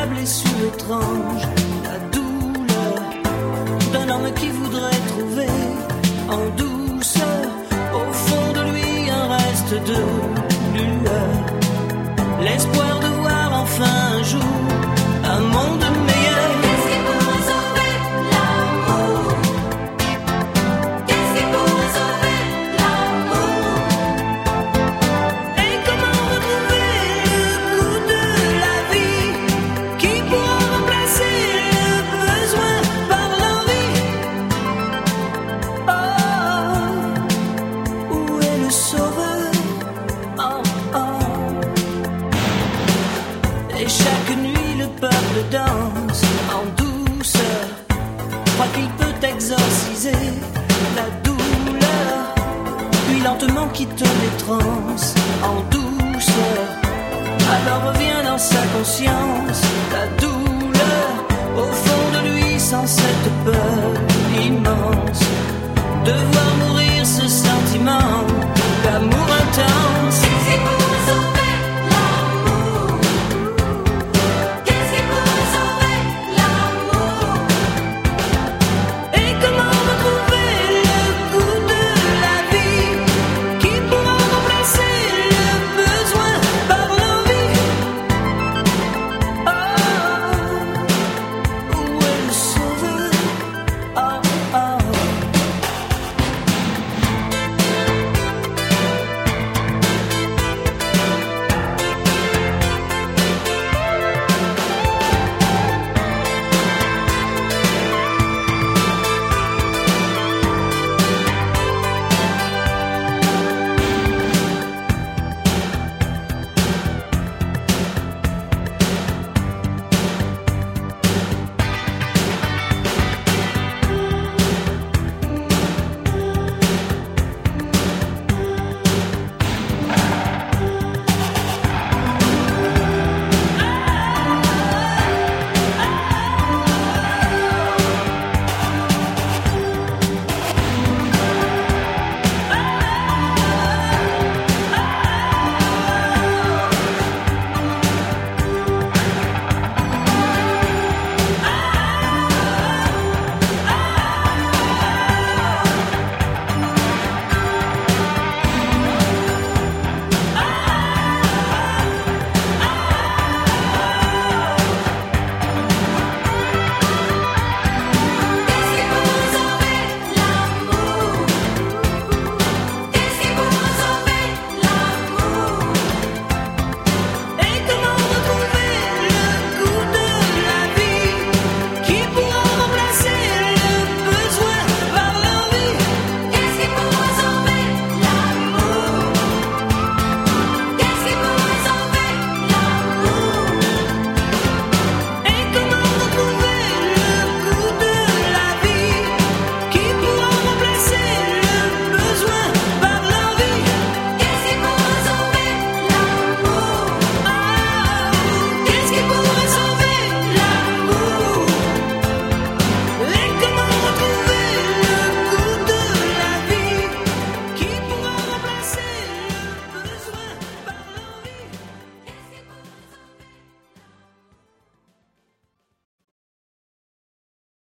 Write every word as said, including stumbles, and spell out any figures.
blessure étrange, la douleur d'un homme qui voudrait trouver en douceur au fond de lui un reste de lueur, l'espoir de voir enfin un jour un monde meilleur. Qu'est-ce qui pourrait sauver l'amour? Qu'est-ce qui pourrait sauver l'amour? Et comment retrouver le goût de la vie qui pourra remplacer le besoin par l'envie? Oh, où est le sauveur? Oh, oh. Et chaque nuit le peuple danse en douceur, croit qu'il peut exorciser la douleur, puis lentement quitte les transes en douceur, alors revient dans sa conscience